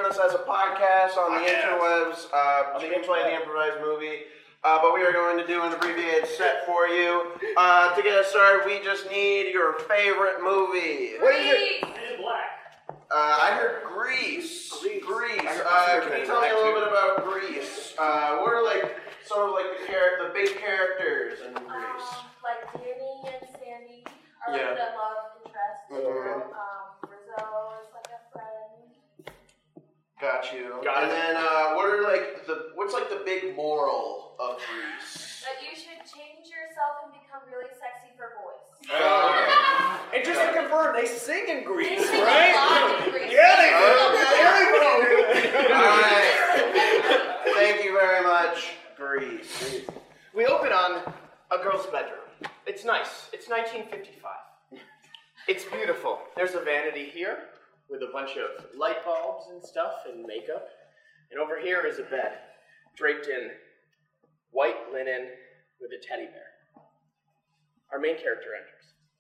us as a podcast on the interwebs. Screenplay, the improvised movie. But we are going to do an abbreviated set for you. To get us started, we just need your favorite movie. What is it? Men in Black. I heard Grease. Can you tell me a little bit about Grease? What are like some of like the big characters in Grease? Like Danny and Sandy are like the love interest. Rizzo is like a friend. Got you. Got and it. then what's like the big moral of Grease? That you should change yourself and become really sexy for boys. And just to confirm, they sing in Grease, They sing right? a lot in Grease. Yeah, they do. All right. Thank you very much, Grease. We open on a girl's bedroom. It's nice. It's 1955. It's beautiful. There's a vanity here with a bunch of light bulbs and stuff and makeup. And over here is a bed draped in white linen with a teddy bear. Our main character enters.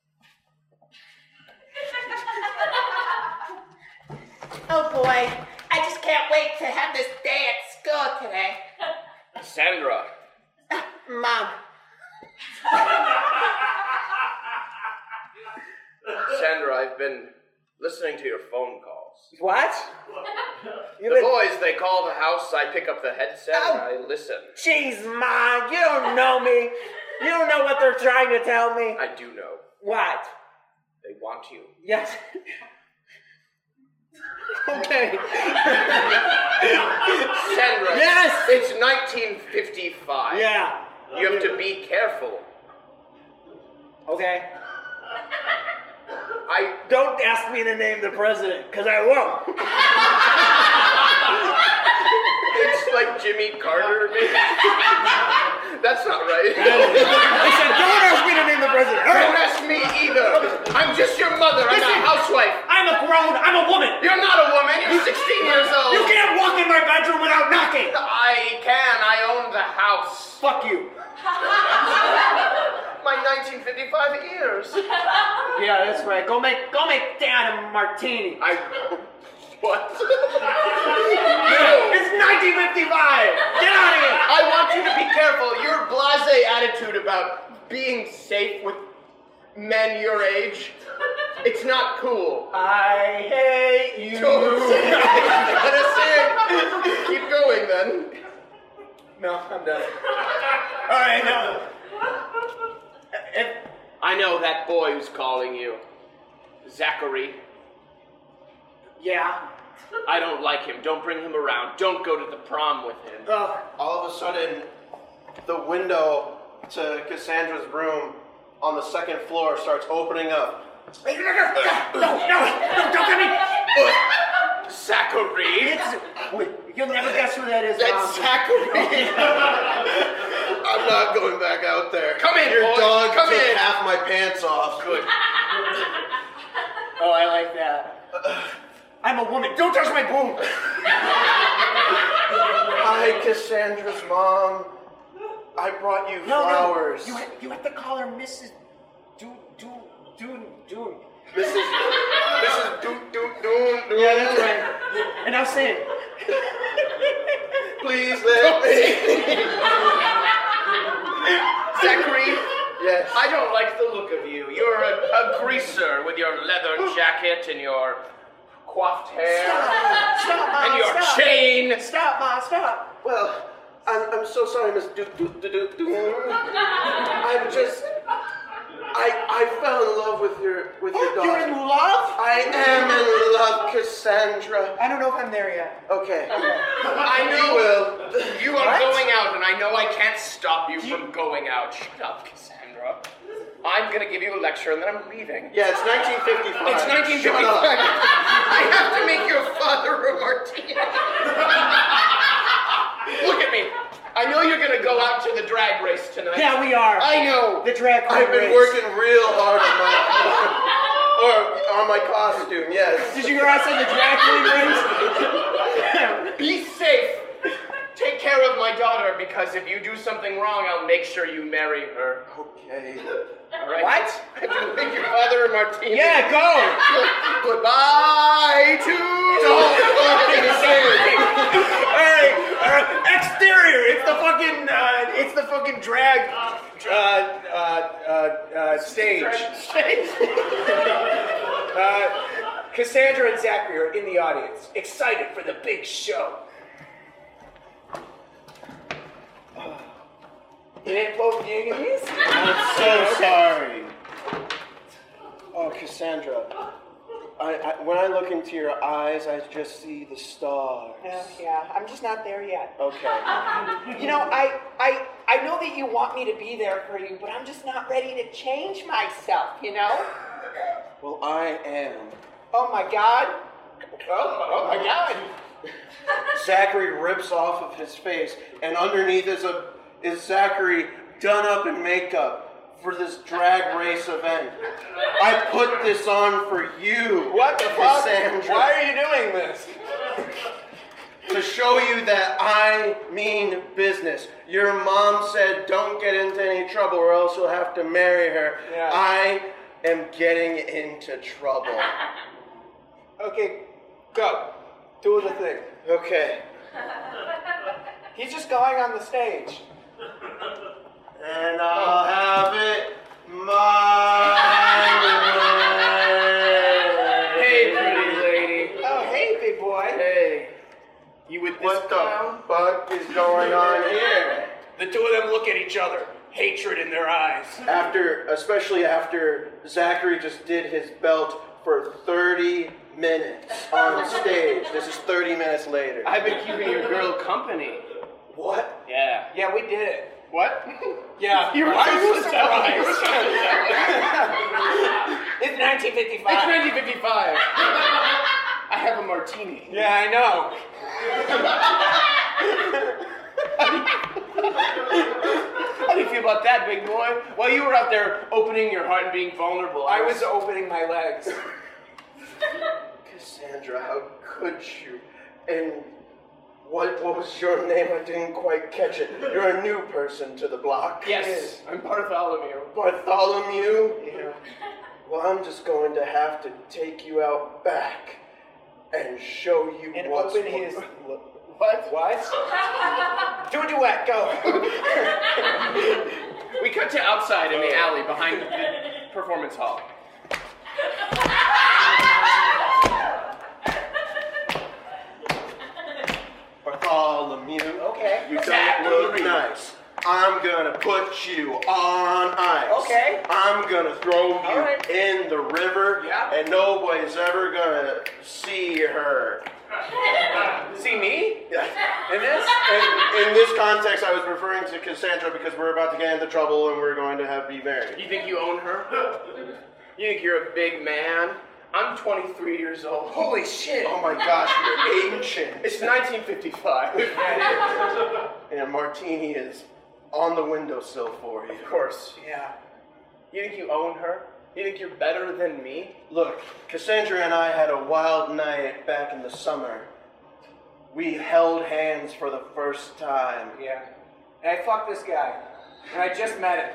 Oh boy, I just can't wait to have this day at school today. Sandra. Mom. Sandra, I've been listening to your phone calls. What? The boys, they call the house, I pick up the headset and I listen. Jeez, Mom, you don't know me. You don't know what they're trying to tell me. I do know. What? They want you. Yes. Okay. Sandra. Yes! It's 1955. Yeah. You have to be careful. Okay. Don't ask me to name the president, because I won't. It's like Jimmy Carter, maybe? That's not right. I said, don't ask me to name the president. Don't ask me either. I'm just your mother. I'm a housewife. I'm a woman. You're not a woman. You're 16 years old. You can't walk in my bedroom without knocking. I can. I own the house. Fuck you. My 1955 ears. Yeah, that's right. Go make Dad a martini. What? It's 1955. Get out of here. I want you to be careful. Your blasé attitude about being safe with men your age, it's not cool. I hate you. Don't say it. Keep going then. No, I'm done. All right, no. I know that boy who's calling you. Zachary. Yeah. I don't like him. Don't bring him around. Don't go to the prom with him. All of a sudden, the window to Cassandra's room on the second floor starts opening up. No, don't get me. Zachary. You'll never guess who that is, That's Mom. Zachary. I'm not going back out there. Come in, Your boy. dog Come took in. half my pants off. Good. Oh, I like that. I'm a woman. Don't touch my boob. Hi, Cassandra's mom. I brought you flowers. No. You have to call her Mrs. Doon. Mrs. Doon. Yeah, that's right. And now say it. Please let me. Zachary. Yes. I don't like the look of you. You're a greaser with your leather jacket and your coiffed hair. Stop, Mom. And your stop. chain. Stop, Mom. Stop. Well, I'm so sorry, Miss Doon. I'm just. I fell in love with your daughter. You're in love? I am in love, Cassandra. I don't know if I'm there yet. Okay. I know. You will. You are going out, and I know I can't stop you from going out. Shut up, Cassandra. I'm going to give you a lecture, and then I'm leaving. Yeah, it's 1955. It's 1955. Shut up. I have to make your father a martini. Look at me. I know you're going to go out to the drag race tonight. Yeah, we are. I know. The drag queen I've been race. working real hard on my costume, yes. Did you hear I said the drag queen race? Be safe. Take care of my daughter because if you do something wrong, I'll make sure you marry her. Okay. All right? What? I have to thank your father and Martini. Yeah, go. Goodbye to all Hey, exterior. It's the fucking drag stage. Cassandra and Zachary are in the audience, excited for the big show. You didn't vote Vietnamese? I'm so sorry. Oh, Cassandra. When I look into your eyes, I just see the stars. Yeah, I'm just not there yet. Okay. You know, I know that you want me to be there for you, but I'm just not ready to change myself, you know? Well, I am. Oh my God. Oh my God. Zachary rips off of his face, and underneath is Zachary done up in makeup for this drag race event. I put this on for you. What the fuck? Cassandra. Why are you doing this? To show you that I mean business. Your mom said don't get into any trouble or else you'll have to marry her. Yeah. I am getting into trouble. Okay, go. Do the thing. Okay. He's just going on the stage. And I'll have it my way. Hey, pretty lady. Oh, hey, big boy. Hey. You with this What clown? the fuck is going on here? The two of them look at each other, hatred in their eyes. Especially after Zachary just did his belt for 30 minutes on stage. This is 30 minutes later. I've been keeping your girl company. What? Yeah. Yeah, we did it. What? Yeah. You were Why are you supposed to tell me. You were surprised? supposed to tell me. It's 1955. It's 1955. I have a martini. Yeah, I know. How do you feel about that, big boy? While you were out there opening your heart and being vulnerable, I was opening my legs. Cassandra, how could you? And what was your name? I didn't quite catch it. You're a new person to the block. Yes, I'm Bartholomew. Bartholomew? Yeah. Well, I'm just going to have to take you out back and show you And what's open his... What? What? Do a duet, go. We cut to outside in the alley behind the performance hall. Bartholomew. Okay. You don't look nice. I'm gonna put you on ice. Okay. I'm gonna throw you All right. in the river, Yeah. and nobody's ever gonna see her. See me? Yeah. In this? In this context, I was referring to Cassandra because we're about to get into trouble and we're going to be married. You think you own her? You think you're a big man? I'm 23 years old. Holy shit. Oh my gosh, you're ancient. It's 1955. And a martini is on the windowsill for you. Of course. Yeah. You think you own her? You think you're better than me? Look, Cassandra and I had a wild night back in the summer. We held hands for the first time. Yeah. And I fucked this guy. And I just met him.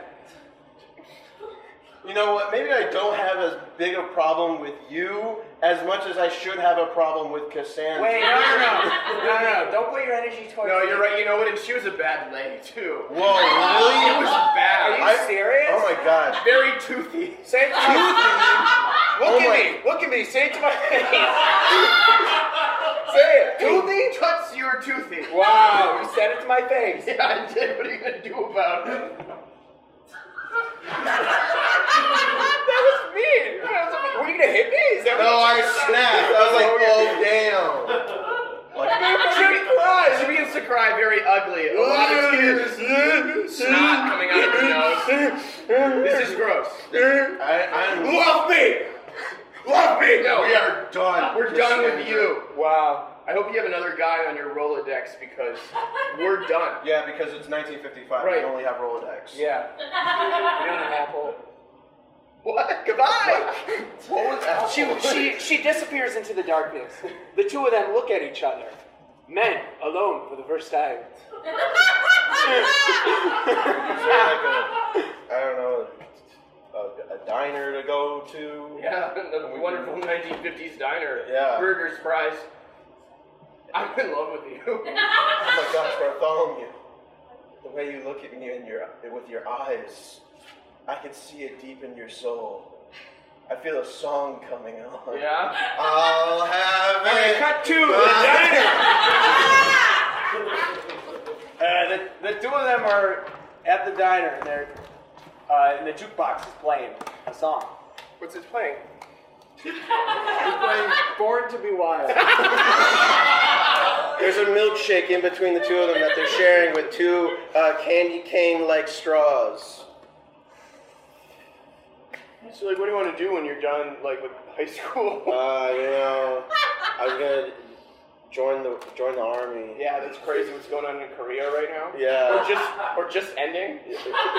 You know what? Maybe I don't have as big a problem with you as much as I should have a problem with Cassandra. Wait, no. Don't put your energy towards No, me. you're right. You know what? And she was a bad lady, too. Whoa, really? It was bad. Are you serious? Oh my gosh. Very toothy. Say it to me. Look at me. Look at me. Say it to my face. Say it. Toothy? Tuts, you're toothy. Wow, you said it to my face. Yeah, I did. What are you going to do about it? That was mean. Were you gonna hit me? Is that No, I snapped. I was like, oh, damn. She begins to cry very ugly. A lot of tears. Snot coming out of her nose. This is gross. I'm Love me! Love me! No, we are done. We're done with you. Wow. I hope you have another guy on your Rolodex because we're done. Yeah, because it's 1955. Right. We only have Rolodex. Yeah. We don't have Apple. What? Goodbye. What was that? She disappears into the darkness. The two of them look at each other. Men alone for the first time. Is there like I don't know, a diner to go to? Yeah, a wonderful 1950s diner. Yeah. Burgers, fries. I'm in love with you. Oh my gosh, Bartholomew. The way you look at me with your eyes, I can see it deep in your soul. I feel a song coming on. Yeah? I'll have it. Cut to the diner. The two of them are at the diner, and they're and the jukebox is playing a song. What's it playing? It's playing "Born to Be Wild." There's a milkshake in between the two of them that they're sharing with two candy cane-like straws. So, like, what do you want to do when you're done, like, with high school? I was gonna join the army. Yeah, that's crazy what's going on in Korea right now. Yeah. Or just ending. It's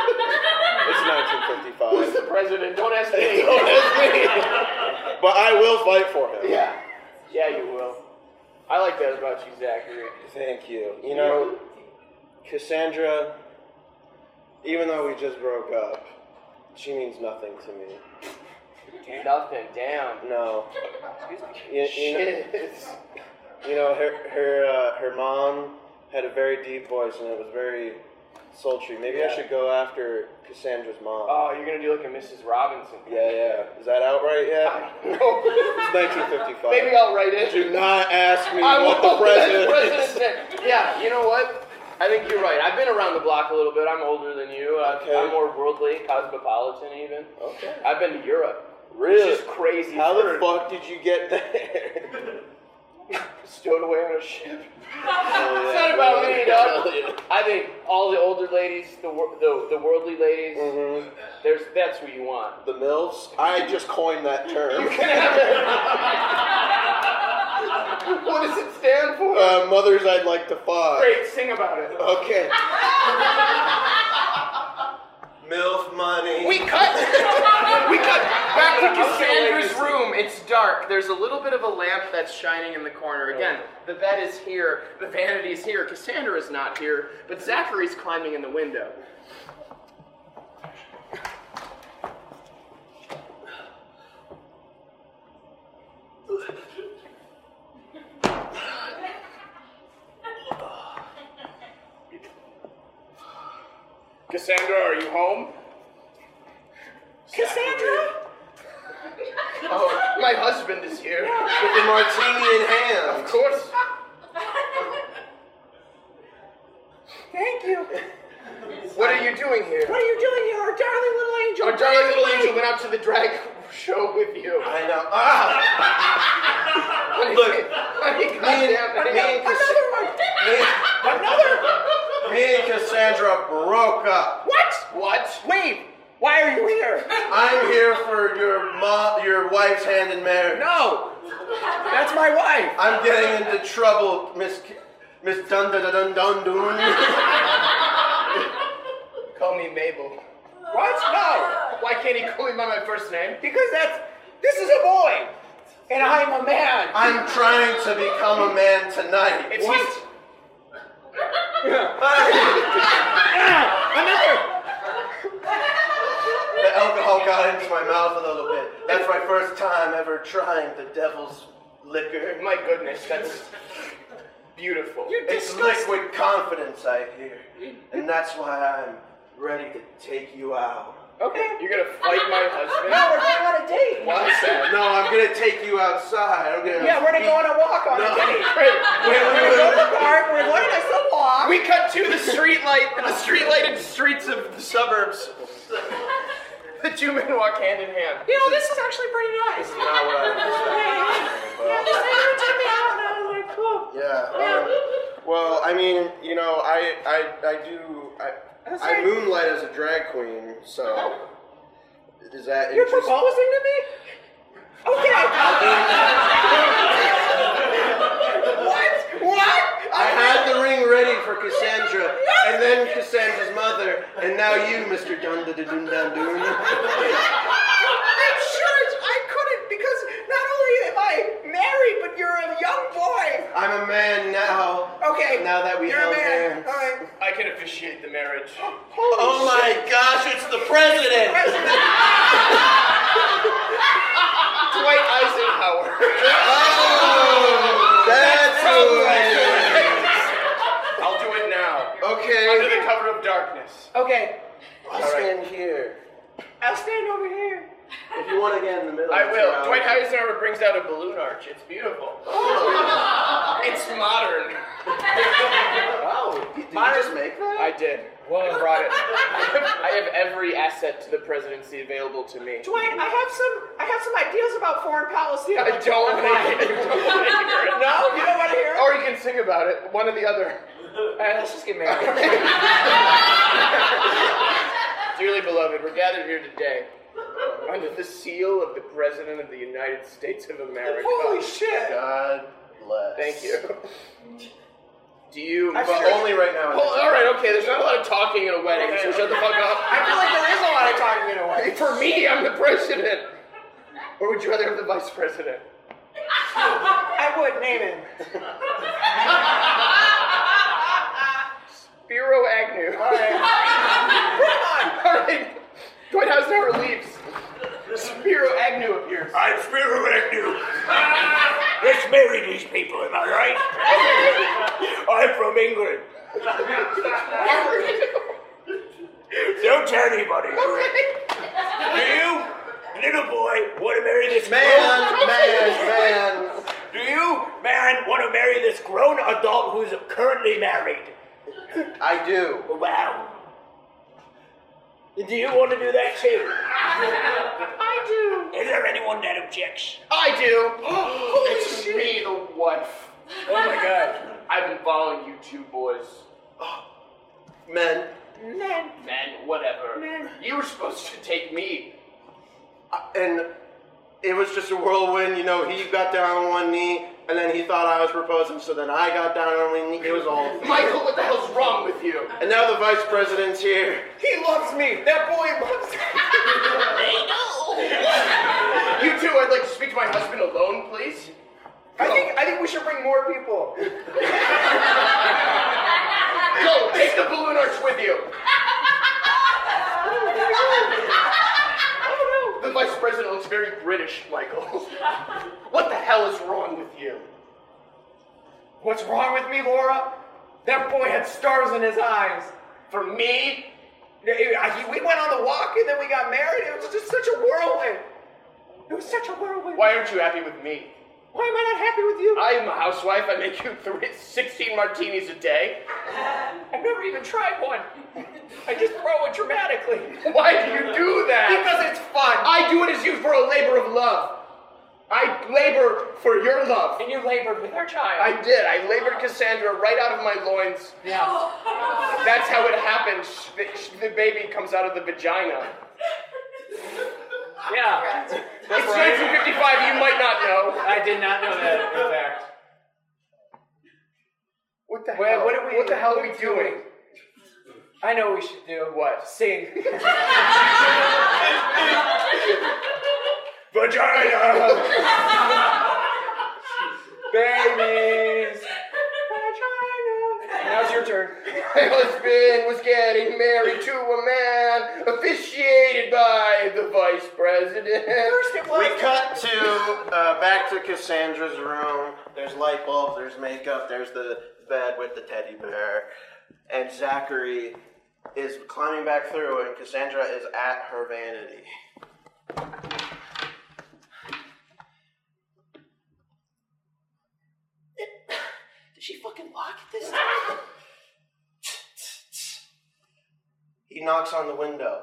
1955. Who's the president? Don't ask me. Don't ask me. But I will fight for him. Yeah. Yeah, you will. I like that about you, Zachary. Thank you. You know, Cassandra, even though we just broke up, she means nothing to me. Nothing. Damn. No. Shit. Her mom had a very deep voice and it was very sultry. Maybe I should go after Cassandra's mom. Oh, you're gonna do like a Mrs. Robinson. Yeah. Is that out right yet? No. It's 1955. Maybe I'll write it. Do not ask me I what the won't. president's name. Yeah, you know what? I think you're right. I've been around the block a little bit. I'm older than you. Okay. I'm more worldly, cosmopolitan even. Okay. I've been to Europe. Really? It's just crazy. How the fuck did you get there? Stowed away on a ship. Oh, It's yeah. not about me, dog. Yeah. I think all the older ladies, the worldly ladies, Mhm. that's who you want. The MILFs? I just coined that term. What does it stand for? Mothers I'd like to fuck. Great, sing about it. Okay. MILF money. We cut back to Cassandra's room. It's dark. There's a little bit of a lamp that's shining in the corner. Again, the bed is here. The vanity is here. Cassandra is not here, but Zachary's climbing in the window. Cassandra, are you home? Cassandra? Oh, my husband is here. With the martini in hand. Of course. Thank you. What are you doing here? What are you doing here? Our darling little angel. Our darling little angel went out to the drag show with you. I know. Ah! Look, me and Cassandra broke up. What? What? Wait. Why are you here? I'm here for your wife's hand in marriage. No. That's my wife. I'm getting into trouble, Miss Dun Dun Dun Dun Dun. Call me Mabel. What? No. Why can't he call me by my first name? Because this is a boy. And I'm a man. I'm trying to become a man tonight. It's What? his- Another. The alcohol got into my mouth a little bit. That's my first time ever trying the devil's liquor. My goodness, that's beautiful. It's liquid confidence, I hear. And that's why I'm ready to take you out. Okay. You're gonna fight my husband? No, we're going on a date. Why is that? No, I'm gonna take you outside. I'm gonna Yeah, we're gonna go on a walk on a date. We're gonna go to the park. We're going to some walk. We cut to the street-lighted streets of the suburbs. The two men walk hand in hand. You know, this is actually pretty nice. Not what I Yeah, was Cassandra took me out, and I was like, cool. Yeah. Well, I mean, you know, I moonlight as a drag queen, so is that You're interesting? proposing to me? Okay. What? I had the ring ready for Cassandra, and then Cassandra's mother, and now you, Mr. Dun Dun Dun Dun Dun. I'm sure I couldn't, because not only am I married, but you're a young boy. I'm a man now. Okay. Now that we You're a held man. hands. All right. I can officiate the marriage. Oh my gosh, it's the president! Dwight Eisenhower. Oh, that's who it is. I'll do it now. Okay. Under the cover of darkness. Okay. I'll stand here. I'll stand over here. If you want to get in the middle. I will. I'll- Dwight Eisenhower brings out a balloon arch. It's beautiful. It's modern. Oh, did you just make that? I did. I brought it. I have every asset to the presidency available to me. Dwight, I have some ideas about foreign policy. I don't want to hear it. No, you don't want to hear it. Or you can sing about it. One or the other. All right, let's just get married. Dearly beloved, we're gathered here today under the seal of the President of the United States of America. Holy shit! God bless. Thank you. Do you? I'm But sure- only right now. Well, all right, okay. There's not a lot of talking in a wedding, so shut the fuck up. I feel like there is a lot of talking in a way. For me, I'm the president. Or would you rather have the vice president? I would name him. Spiro Agnew. All right. All right. Dwight Eisenhower leaves. Spiro Agnew appears. I'm Spiro Agnew. Let's marry these people, am I right? I'm from England. Don't tell anybody. Do you, little boy, want to marry this Man. Do you, man, want to marry this grown adult who's currently married? I do. Wow. Do you want to do that too? I do. Is there anyone that objects? I do. It's me, the wife. Oh my God. I've been following you two boys. Men. Men, whatever. Men. You were supposed to take me. And it was just a whirlwind, you know, he got down on one knee, and then he thought I was proposing, so then I got down on one knee. It was all... Michael, what the hell's wrong with you? And now the vice president's here. He loves me. That boy loves me. You two, I'd like to speak to my husband alone, please. I think we should bring more people. Go, take the balloon arch with you. The vice president looks very British, Michael. What the hell is wrong with you? What's wrong with me, Laura? That boy had stars in his eyes. For me? We went on the walk and then we got married. It was just such a whirlwind. It was such a whirlwind. Why aren't you happy with me? Why am I not happy with you? I'm a housewife. I make you 16 martinis a day. I've never even tried one. I just throw it dramatically. Why do you do that? Because it's fun. I do it as you for a labor of love. I labor for your love. And you labored with our child. I did. I labored Cassandra right out of my loins. Yeah. That's how it happens. The baby comes out of the vagina. Yeah. It's 1955. You might not know. I did not know that, in fact. What the Well, hell? What the hell are we what doing? I know what we should do. What? Sing. Vagina! Babies. Now it's your turn. My husband was getting married to a man, officiated by the vice president. First it was. We cut to, back to Cassandra's room. There's light bulbs, there's makeup, there's the bed with the teddy bear. And Zachary is climbing back through, and Cassandra is at her vanity. Did she fucking lock it this time? He knocks on the window.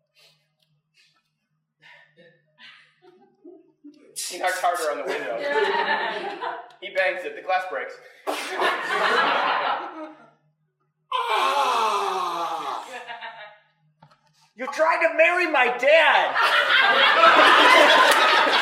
He knocks harder on the window. He bangs it. The glass breaks. You're trying to marry my dad!